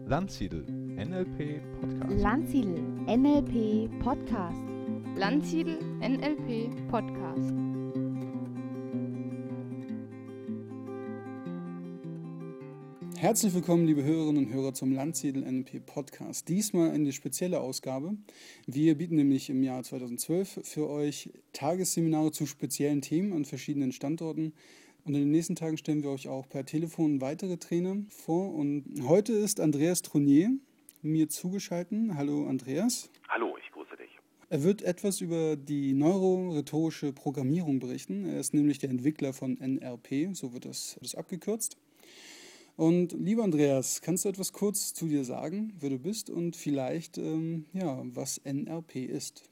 Landsiedel NLP Podcast. Landsiedel NLP Podcast. Landsiedel NLP Podcast. Herzlich willkommen, liebe Hörerinnen und Hörer, zum Landsiedel NLP Podcast. Diesmal eine spezielle Ausgabe. Wir bieten nämlich im Jahr 2012 für euch Tagesseminare zu speziellen Themen an verschiedenen Standorten. Und in den nächsten Tagen stellen wir euch auch per Telefon weitere Trainer vor. Und heute ist Andreas Tronier mir zugeschaltet. Hallo Andreas. Hallo, ich grüße dich. Er wird etwas über die neurorhetorische Programmierung berichten. Er ist nämlich der Entwickler von NLP, so wird das abgekürzt. Und lieber Andreas, kannst du etwas kurz zu dir sagen, wer du bist und vielleicht was NLP ist?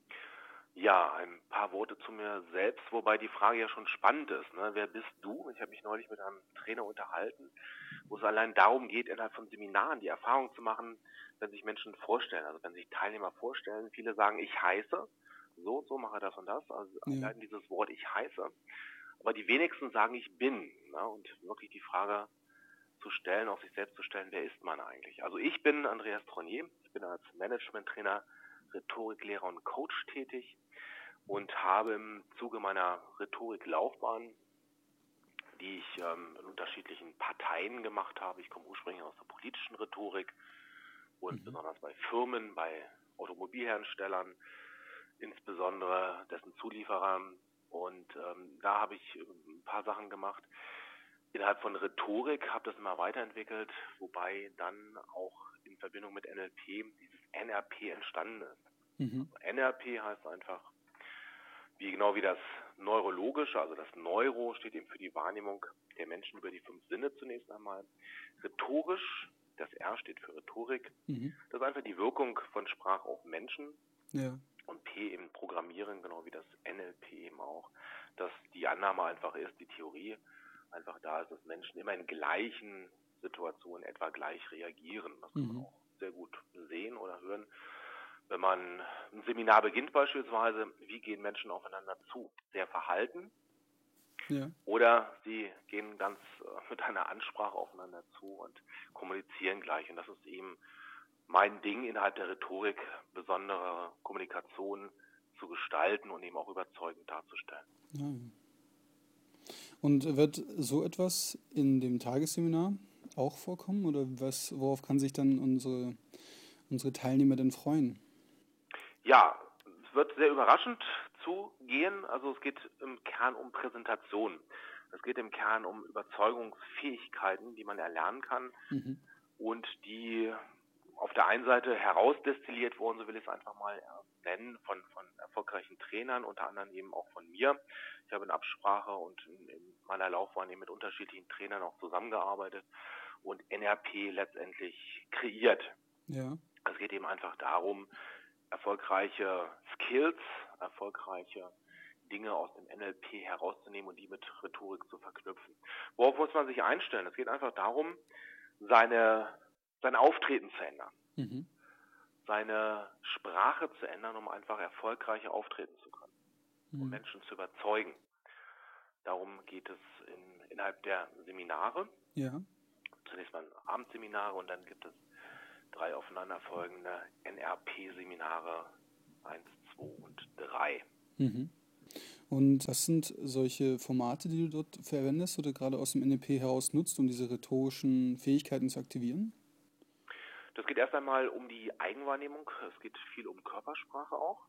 Ja, ein paar Worte zu mir selbst, wobei die Frage ja schon spannend ist. Ne? Wer bist du? Ich habe mich neulich mit einem Trainer unterhalten, wo es allein darum geht, innerhalb von Seminaren die Erfahrung zu machen, wenn sich Menschen vorstellen, also wenn sich Teilnehmer vorstellen. Viele sagen, ich heiße, so mache das und das, also allein dieses Wort ich heiße. Aber die wenigsten sagen, ich bin. Ne? Und wirklich die Frage zu stellen, auf sich selbst zu stellen, wer ist man eigentlich? Also ich bin Andreas Tronier, ich bin als Management-Trainer, Rhetoriklehrer und Coach tätig und habe im Zuge meiner Rhetoriklaufbahn, die ich in unterschiedlichen Parteien gemacht habe, ich komme ursprünglich aus der politischen Rhetorik und besonders bei Firmen, bei Automobilherstellern, insbesondere dessen Zulieferern, und da habe ich ein paar Sachen gemacht. Innerhalb von Rhetorik habe das immer weiterentwickelt, wobei dann auch in Verbindung mit NLP dieses NRP entstanden ist. Also NRP heißt einfach, genau wie das Neurologische, also das Neuro steht eben für die Wahrnehmung der Menschen über die 5 Sinne zunächst einmal. Rhetorisch, das R steht für Rhetorik, das ist einfach die Wirkung von Sprache auf Menschen. Ja. Und P eben Programmieren, genau wie das NLP eben auch, dass die Annahme einfach ist, die Theorie einfach da ist, dass Menschen immer in gleichen Situationen etwa gleich reagieren. Das kann man auch sehr gut sehen oder hören. Wenn man ein Seminar beginnt beispielsweise, wie gehen Menschen aufeinander zu? Sehr verhalten. Ja. Oder sie gehen ganz mit einer Ansprache aufeinander zu und kommunizieren gleich. Und das ist eben mein Ding innerhalb der Rhetorik, besondere Kommunikation zu gestalten und eben auch überzeugend darzustellen. Ja. Und wird so etwas in dem Tagesseminar auch vorkommen? Oder worauf kann sich dann unsere Teilnehmer denn freuen? Ja, es wird sehr überraschend zugehen. Also es geht im Kern um Präsentation. Es geht im Kern um Überzeugungsfähigkeiten, die man erlernen kann und die auf der einen Seite herausdestilliert wurden, so will ich es einfach mal nennen, von erfolgreichen Trainern, unter anderem eben auch von mir. Ich habe in Absprache und in meiner Laufbahn eben mit unterschiedlichen Trainern auch zusammengearbeitet und NRP letztendlich kreiert. Ja. Es geht eben einfach darum, erfolgreiche Skills, erfolgreiche Dinge aus dem NLP herauszunehmen und die mit Rhetorik zu verknüpfen. Worauf muss man sich einstellen? Es geht einfach darum, sein Auftreten zu ändern, seine Sprache zu ändern, um einfach erfolgreicher auftreten zu können, um Menschen zu überzeugen. Darum geht es innerhalb der Seminare. Ja. Zunächst mal Abendseminare und dann gibt es 3 aufeinanderfolgende NRP-Seminare, 1, 2 und 3. Und was sind solche Formate, die du dort verwendest oder gerade aus dem NLP heraus nutzt, um diese rhetorischen Fähigkeiten zu aktivieren? Das geht erst einmal um die Eigenwahrnehmung. Es geht viel um Körpersprache auch.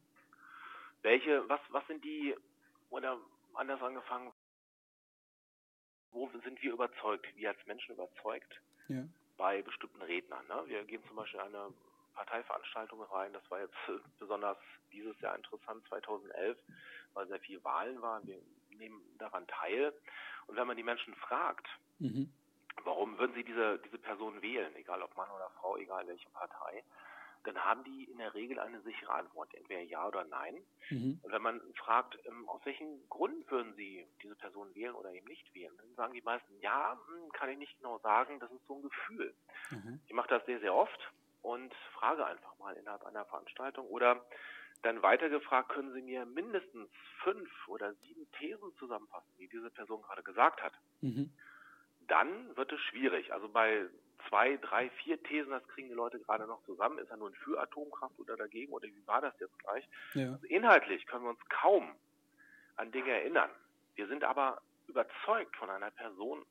Was sind die, oder anders angefangen, wo sind wir überzeugt, wir als Menschen überzeugt bei bestimmten Rednern? Ne? Wir gehen zum Beispiel in eine Parteiveranstaltung rein, das war jetzt besonders dieses Jahr interessant, 2011, weil sehr viel Wahlen waren, wir nehmen daran teil. Und wenn man die Menschen fragt, warum würden sie diese Person wählen, egal ob Mann oder Frau, egal welche Partei, dann haben die in der Regel eine sichere Antwort, entweder ja oder nein. Und wenn man fragt, aus welchen Gründen würden sie diese Person wählen oder eben nicht wählen, dann sagen die meisten, ja, kann ich nicht genau sagen, das ist so ein Gefühl. Ich mache das sehr, sehr oft und frage einfach mal innerhalb einer Veranstaltung oder dann weitergefragt, können Sie mir mindestens 5 oder 7 Thesen zusammenfassen, die diese Person gerade gesagt hat. Dann wird es schwierig. Also bei 2, 3, 4 Thesen, das kriegen die Leute gerade noch zusammen. Ist er nun für Atomkraft oder dagegen oder wie war das jetzt gleich? Ja. Also inhaltlich können wir uns kaum an Dinge erinnern. Wir sind aber überzeugt von einer Person.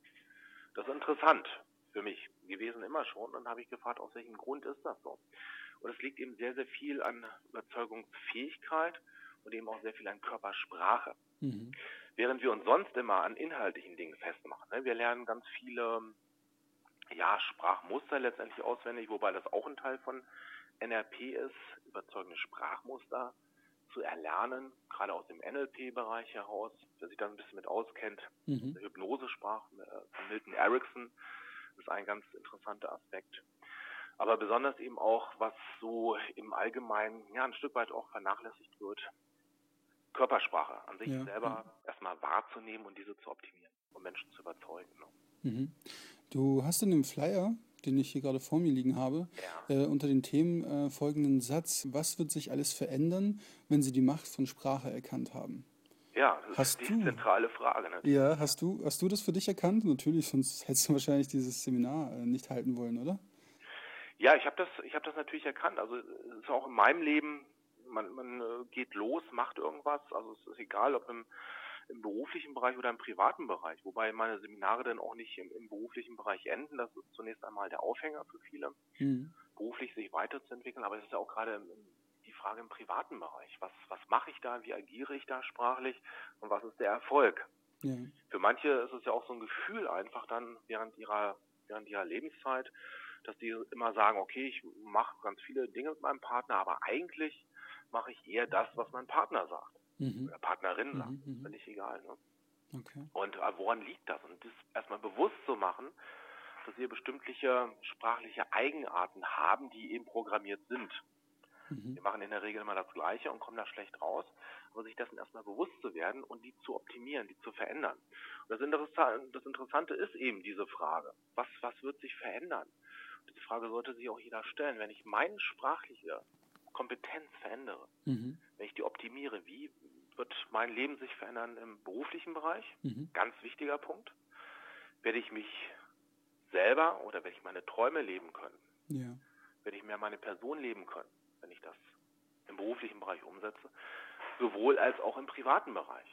Das ist interessant für mich gewesen immer schon. Dann habe ich gefragt, aus welchem Grund ist das so? Und es liegt eben sehr, sehr viel an Überzeugungsfähigkeit und eben auch sehr viel an Körpersprache. Mhm. Während wir uns sonst immer an inhaltlichen Dingen festmachen. Ne? Wir lernen ganz viele Sprachmuster letztendlich auswendig, wobei das auch ein Teil von NLP ist, überzeugende Sprachmuster zu erlernen, gerade aus dem NLP-Bereich heraus, wer sich da ein bisschen mit auskennt. Mhm. Der Hypnosesprach von Milton Erickson ist ein ganz interessanter Aspekt. Aber besonders eben auch, was so im Allgemeinen ein Stück weit auch vernachlässigt wird, Körpersprache an sich selber erstmal wahrzunehmen und diese zu optimieren und Menschen zu überzeugen. Ne? Mhm. Du hast in dem Flyer, den ich hier gerade vor mir liegen habe, unter den Themen folgenden Satz: Was wird sich alles verändern, wenn Sie die Macht von Sprache erkannt haben? Ja, das ist die zentrale Frage. Ne? Ja, hast du das für dich erkannt? Natürlich, sonst hättest du wahrscheinlich dieses Seminar nicht halten wollen, oder? Ja, ich habe das natürlich erkannt. Also es ist auch in meinem Leben, man geht los, macht irgendwas. Also es ist egal, ob im beruflichen Bereich oder im privaten Bereich. Wobei meine Seminare dann auch nicht im beruflichen Bereich enden. Das ist zunächst einmal der Aufhänger für viele, beruflich sich weiterzuentwickeln. Aber es ist ja auch gerade die Frage im privaten Bereich. Was mache ich da? Wie agiere ich da sprachlich? Und was ist der Erfolg? Ja. Für manche ist es ja auch so ein Gefühl einfach dann während ihrer Lebenszeit, dass die immer sagen, okay, ich mache ganz viele Dinge mit meinem Partner, aber eigentlich mache ich eher das, was mein Partner sagt. Oder Partnerin sagt. Das ist völlig egal. Ne? Okay. Und woran liegt das? Und das erstmal bewusst zu machen, dass wir bestimmte sprachliche Eigenarten haben, die eben programmiert sind. Wir machen in der Regel immer das Gleiche und kommen da schlecht raus. Aber sich dessen erstmal bewusst zu werden und die zu optimieren, die zu verändern. Und das Interessante ist eben diese Frage. Was wird sich verändern? Und diese Frage sollte sich auch jeder stellen. Wenn ich meine sprachliche Kompetenz verändere, wenn ich die optimiere, wie wird mein Leben sich verändern im beruflichen Bereich? Ganz wichtiger Punkt. Werde ich mich selber oder werde ich meine Träume leben können? Ja. Werde ich mehr meine Person leben können, wenn ich das im beruflichen Bereich umsetze? Sowohl als auch im privaten Bereich.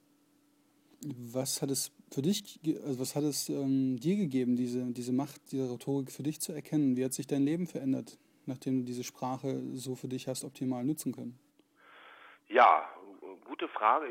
Was hat es für dich, was hat es dir gegeben, diese Macht, diese Rhetorik für dich zu erkennen? Wie hat sich dein Leben verändert, nachdem du diese Sprache so für dich hast optimal nutzen können? Ja, gute Frage.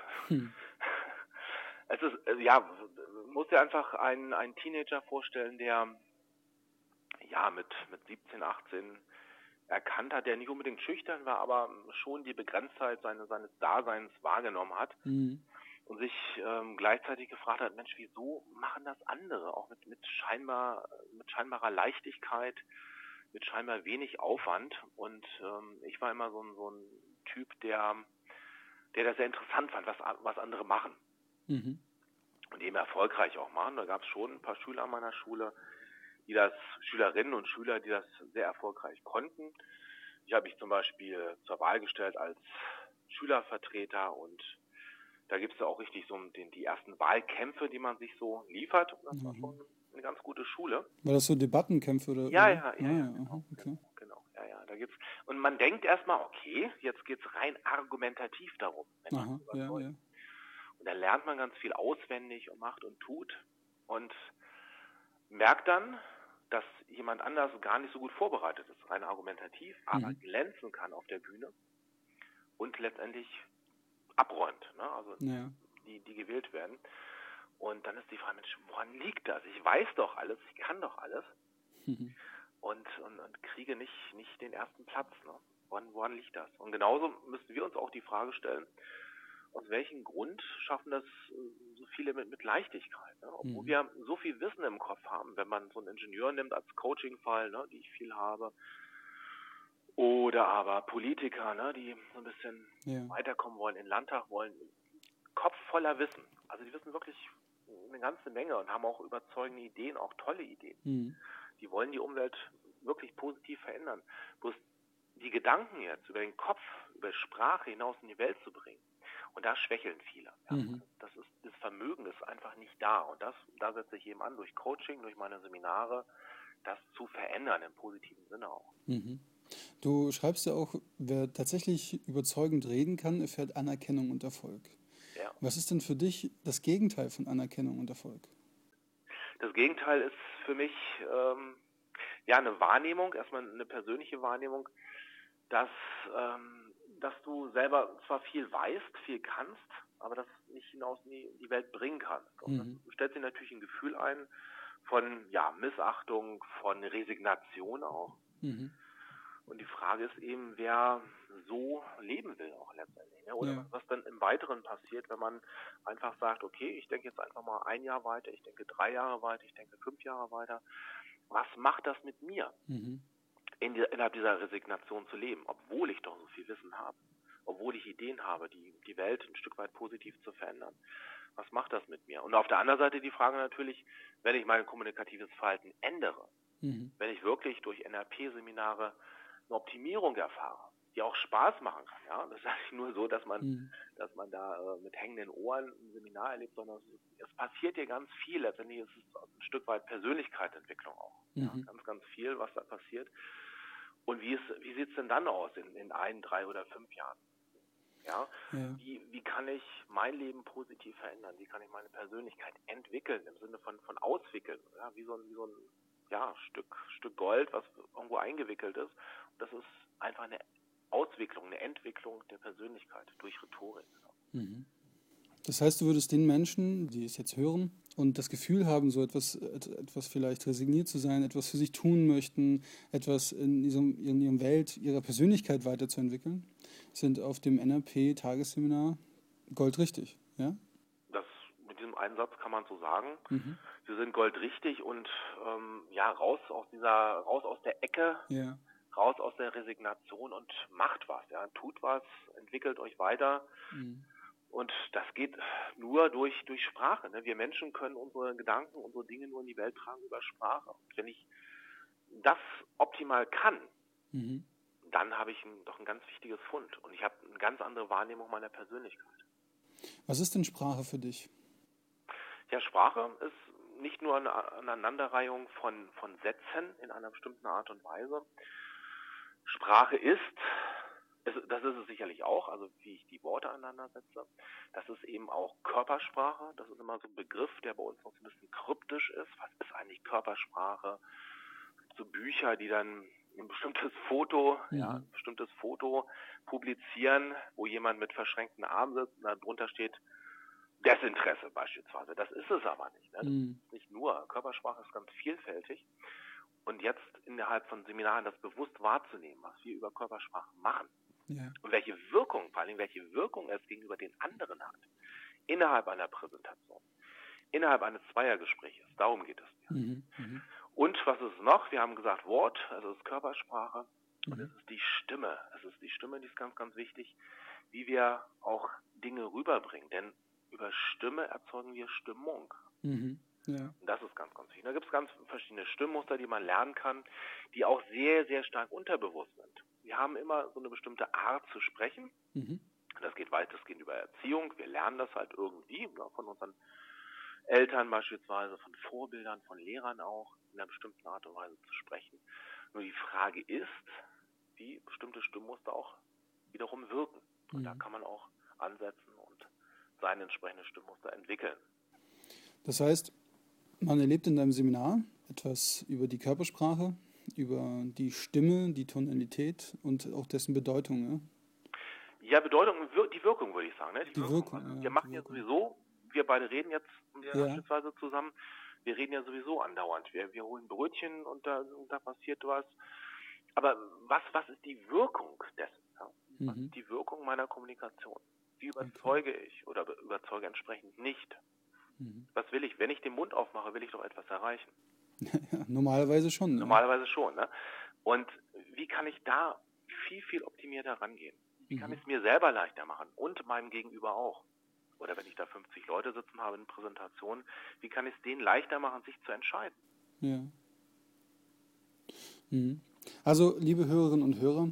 Es ist, muss dir einfach einen Teenager vorstellen, der mit 17, 18 erkannt hat, der nicht unbedingt schüchtern war, aber schon die Begrenztheit seines Daseins wahrgenommen hat und sich gleichzeitig gefragt hat, Mensch, wieso machen das andere, auch mit scheinbarer Leichtigkeit, mit scheinbar wenig Aufwand. Und ich war immer so ein Typ, der das sehr interessant fand, was andere machen. Und eben erfolgreich auch machen. Da gab es schon ein paar Schüler an meiner Schule, Schülerinnen und Schüler, die das sehr erfolgreich konnten. Ich habe mich zum Beispiel zur Wahl gestellt als Schülervertreter und da gibt es ja auch richtig so die ersten Wahlkämpfe, die man sich so liefert. Und das war schon eine ganz gute Schule. War das so Debattenkämpfe oder? Ja, genau. Okay. Genau. Ja, da gibt's. Und man denkt erstmal, okay, jetzt geht's rein argumentativ darum. Und da lernt man ganz viel auswendig und macht und tut und merkt dann, dass jemand anders gar nicht so gut vorbereitet ist, rein argumentativ, aber glänzen kann auf der Bühne und letztendlich abräumt, ne? Also die gewählt werden. Und dann ist die Frage, Mensch, woran liegt das? Ich weiß doch alles, ich kann doch alles und kriege nicht den ersten Platz. Ne? Woran liegt das? Und genauso müssen wir uns auch die Frage stellen, aus welchem Grund schaffen das so viele mit Leichtigkeit? Ne? Obwohl wir so viel Wissen im Kopf haben, wenn man so einen Ingenieur nimmt als Coaching-Fall, ne, die ich viel habe, oder aber Politiker, ne, die so ein bisschen weiterkommen wollen, in den Landtag wollen, Kopf voller Wissen. Also die wissen wirklich eine ganze Menge und haben auch überzeugende Ideen, auch tolle Ideen. Die wollen die Umwelt wirklich positiv verändern. Bloß die Gedanken jetzt über den Kopf, über Sprache hinaus in die Welt zu bringen Und da schwächeln viele. Ja. Das Vermögen ist einfach nicht da. Und da setze ich eben an, durch Coaching, durch meine Seminare, das zu verändern, im positiven Sinne auch. Mhm. Du schreibst ja auch, wer tatsächlich überzeugend reden kann, erfährt Anerkennung und Erfolg. Ja. Was ist denn für dich das Gegenteil von Anerkennung und Erfolg? Das Gegenteil ist für mich eine Wahrnehmung, erstmal eine persönliche Wahrnehmung, dass du selber zwar viel weißt, viel kannst, aber das nicht hinaus in die Welt bringen kannst. Und das stellt sich natürlich ein Gefühl ein von Missachtung, von Resignation auch. Und die Frage ist eben, wer so leben will auch letztendlich. Ne? Oder was dann im Weiteren passiert, wenn man einfach sagt, okay, ich denke jetzt einfach mal 1 Jahr weiter, ich denke 3 Jahre weiter, ich denke 5 Jahre weiter. Was macht das mit mir, innerhalb dieser Resignation zu leben, obwohl ich doch so viel Wissen habe, obwohl ich Ideen habe, die Welt ein Stück weit positiv zu verändern. Was macht das mit mir? Und auf der anderen Seite die Frage natürlich, wenn ich mein kommunikatives Verhalten ändere, wenn ich wirklich durch NLP-Seminare eine Optimierung erfahre, die auch Spaß machen kann. Ja? Das ist nicht nur so, dass man da mit hängenden Ohren ein Seminar erlebt, sondern es passiert hier ganz viel. Letztendlich ist es ein Stück weit Persönlichkeitsentwicklung auch. Ja? Ganz, ganz viel, was da passiert. Und wie sieht es denn dann aus in 1, 3 oder 5 Jahren? Ja? Wie kann ich mein Leben positiv verändern? Wie kann ich meine Persönlichkeit entwickeln, im Sinne von auswickeln? Ja? Wie so ein Stück Gold, was irgendwo eingewickelt ist. Und das ist einfach eine Auswicklung, eine Entwicklung der Persönlichkeit durch Rhetorik. Das heißt, du würdest den Menschen, die es jetzt hören und das Gefühl haben, so etwas vielleicht resigniert zu sein, etwas für sich tun möchten, etwas in ihrem Welt, ihrer Persönlichkeit weiterzuentwickeln, sind auf dem NLP-Tagesseminar goldrichtig, ja? Mit diesem einen Satz kann man so sagen. Wir sind goldrichtig und raus aus der Ecke, raus aus der Resignation und macht was, tut was, entwickelt euch weiter. Und das geht nur durch Sprache. Ne? Wir Menschen können unsere Gedanken, unsere Dinge nur in die Welt tragen über Sprache. Und wenn ich das optimal kann, dann habe ich doch ein ganz wichtiges Fund. Und ich habe eine ganz andere Wahrnehmung meiner Persönlichkeit. Was ist denn Sprache für dich? Ja, Sprache ist nicht nur eine Aneinanderreihung von Sätzen in einer bestimmten Art und Weise. Sprache das ist es sicherlich auch, also wie ich die Worte aneinander setze. Das ist eben auch Körpersprache. Das ist immer so ein Begriff, der bei uns noch so ein bisschen kryptisch ist. Was ist eigentlich Körpersprache? So Bücher, die dann ein bestimmtes Foto publizieren, wo jemand mit verschränkten Armen sitzt und darunter steht Desinteresse beispielsweise. Das ist es aber nicht. Ne? Das ist nicht nur. Körpersprache ist ganz vielfältig. Und jetzt innerhalb von Seminaren das bewusst wahrzunehmen, was wir über Körpersprache machen. Und welche Wirkung es gegenüber den anderen hat. Innerhalb einer Präsentation. Innerhalb eines Zweiergespräches. Darum geht es mir. Und was ist noch? Wir haben gesagt Wort, also es ist Körpersprache. Und es ist die Stimme. Es ist die Stimme, die ist ganz, ganz wichtig, wie wir auch Dinge rüberbringen. Denn über Stimme erzeugen wir Stimmung. Und das ist ganz, ganz wichtig. Da gibt es ganz verschiedene Stimmmuster, die man lernen kann, die auch sehr, sehr stark unterbewusst sind. Wir haben immer so eine bestimmte Art zu sprechen. Das geht weitestgehend über Erziehung. Wir lernen das halt irgendwie von unseren Eltern beispielsweise, von Vorbildern, von Lehrern auch, in einer bestimmten Art und Weise zu sprechen. Nur die Frage ist, wie bestimmte Stimmmuster auch wiederum wirken. Und da kann man auch ansetzen und seine entsprechende Stimmmuster entwickeln. Das heißt, man erlebt in deinem Seminar etwas über die Körpersprache, über die Stimme, die Tonalität und auch dessen Bedeutung, ne? Ja, Bedeutung, die Wirkung würde ich sagen. Ne? Die Wirkung. Also wir machen ja sowieso, wir beide reden jetzt beispielsweise zusammen, wir reden ja sowieso andauernd. Wir holen Brötchen und da passiert was. Aber was ist die Wirkung dessen? Ja? Was ist die Wirkung meiner Kommunikation? Wie überzeuge ich oder überzeuge entsprechend nicht? Was will ich? Wenn ich den Mund aufmache, will ich doch etwas erreichen. Ja, normalerweise schon. Ne? Normalerweise schon. Ne? Und wie kann ich da viel, viel optimierter rangehen? Wie kann ich es mir selber leichter machen und meinem Gegenüber auch? Oder wenn ich da 50 Leute sitzen habe in Präsentationen, wie kann ich es denen leichter machen, sich zu entscheiden? Ja. Also, liebe Hörerinnen und Hörer,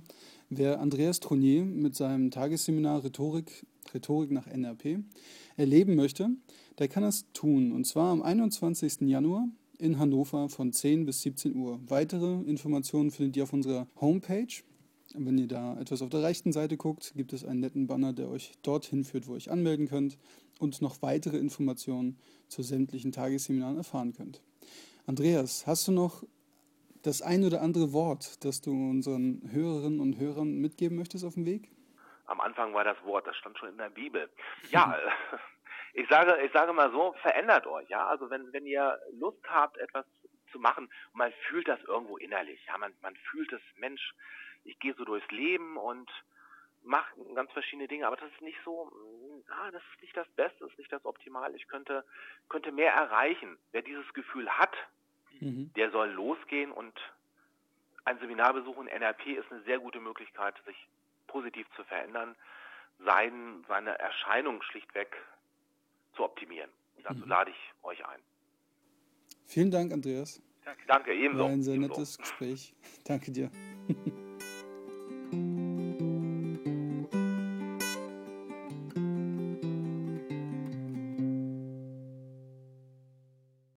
Wer Andreas Tronier mit seinem Tagesseminar Rhetorik nach NLP erleben möchte, der kann es tun. Und zwar am 21. Januar in Hannover von 10 bis 17 Uhr. Weitere Informationen findet ihr auf unserer Homepage. Wenn ihr da etwas auf der rechten Seite guckt, gibt es einen netten Banner, der euch dorthin führt, wo ihr euch anmelden könnt und noch weitere Informationen zu sämtlichen Tagesseminaren erfahren könnt. Andreas, hast du noch das ein oder andere Wort, das du unseren Hörerinnen und Hörern mitgeben möchtest auf dem Weg? Am Anfang war das Wort, das stand schon in der Bibel. Ja, ich sage mal so, verändert euch. Ja, also wenn ihr Lust habt, etwas zu machen, und man fühlt das irgendwo innerlich. Ja, man fühlt es, Mensch, ich gehe so durchs Leben und mache ganz verschiedene Dinge, aber das ist nicht so, das ist nicht das Beste, das ist nicht das Optimale. Ich könnte mehr erreichen. Wer dieses Gefühl hat, der soll losgehen und ein Seminar besuchen. NLP ist eine sehr gute Möglichkeit, sich positiv zu verändern, seine Erscheinung schlichtweg zu optimieren. Und dazu lade ich euch ein. Vielen Dank, Andreas. Danke, ebenso. War ein sehr nettes Gespräch. Danke dir.